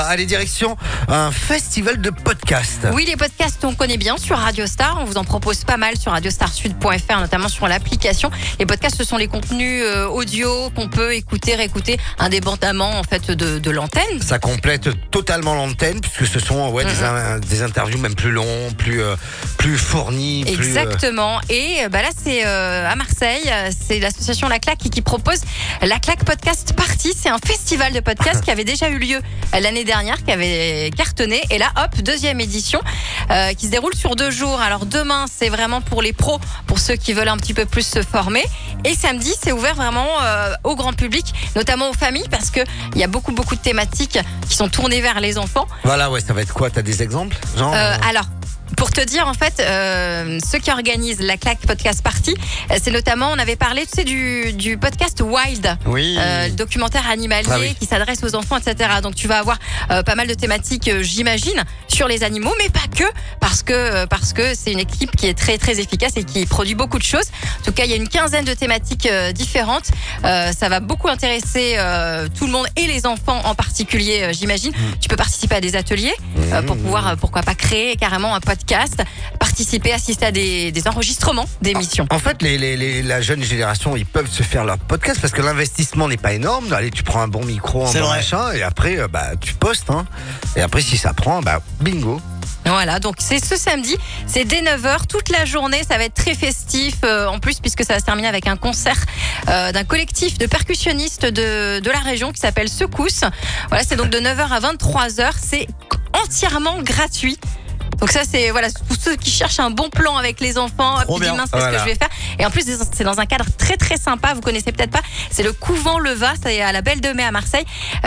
Allez, direction un festival de podcasts. Oui, les podcasts, on connaît bien sur Radio Star. On vous en propose pas mal sur radiostarsud.fr, notamment sur l'application. Les podcasts, ce sont les contenus audio qu'on peut écouter, réécouter indépendamment en fait de l'antenne. Ça complète totalement l'antenne puisque ce sont des interviews même plus longs, plus fournis. Exactement. Et là, c'est à Marseille. C'est l'association La Claque qui propose La Claque Podcast Party. C'est un festival de podcasts qui avait déjà eu lieu l'année dernière, qui avait cartonné. Et là, hop, deuxième édition qui se déroule sur 2 jours. Alors demain, c'est vraiment pour les pros, pour ceux qui veulent un petit peu plus se former. Et samedi, c'est ouvert vraiment au grand public, notamment aux familles, parce que il y a beaucoup de thématiques qui sont tournées vers les enfants. Voilà, ouais, ça va être quoi? T'as des exemples, genre Alors. Pour te dire, en fait, ceux qui organisent la Claque Podcast Party, c'est notamment, on avait parlé, tu sais, du podcast Wild, oui. Le documentaire animalier qui s'adresse aux enfants, etc. Donc, tu vas avoir pas mal de thématiques, j'imagine, sur les animaux, mais pas que, parce que c'est une équipe qui est très, très efficace et qui produit beaucoup de choses. En tout cas, il y a une quinzaine de thématiques différentes. Ça va beaucoup intéresser tout le monde et les enfants en particulier, j'imagine. Tu peux participer à des ateliers pour pouvoir, pourquoi pas, créer carrément un podcast, participer, assister à des enregistrements d'émissions. En fait, la jeune génération, ils peuvent se faire leur podcast parce que l'investissement n'est pas énorme. Allez, tu prends un bon micro, un bon machin, et après, tu postes. Et après, si ça prend, bingo. Voilà, donc c'est ce samedi, c'est dès 9h, toute la journée, ça va être très festif, en plus puisque ça va se terminer avec un concert d'un collectif de percussionnistes de la région qui s'appelle Secousse. Voilà, c'est donc de 9h à 23h, c'est entièrement gratuit. Donc ça, c'est pour ceux qui cherchent un bon plan avec les enfants. Puis demain, c'est ce que je vais faire. Et en plus, c'est dans un cadre très très sympa. Vous connaissez peut-être pas. C'est le couvent Leva. C'est à la Belle de Mai à Marseille.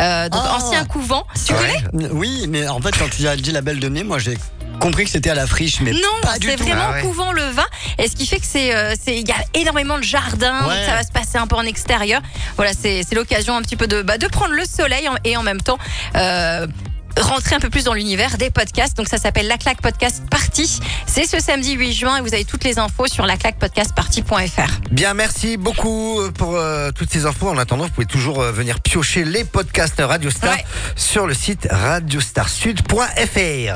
Ancien couvent. Tu connais? Oui, mais en fait, quand tu as dit la Belle de Mai, moi j'ai compris que c'était à la friche, mais non, pas du tout. C'est vraiment couvent Leva. Et ce qui fait que il y a énormément de jardins. Donc ça va se passer un peu en extérieur. Voilà, c'est l'occasion un petit peu de prendre le soleil et en même temps. Rentrer un peu plus dans l'univers des podcasts. Donc ça s'appelle La Claque Podcast Party. C'est ce samedi 8 juin et vous avez toutes les infos sur laclaquepodcastparty.fr. Bien, merci beaucoup pour toutes ces infos. En attendant, vous pouvez toujours venir piocher les podcasts Radio Star sur le site radiostarsud.fr.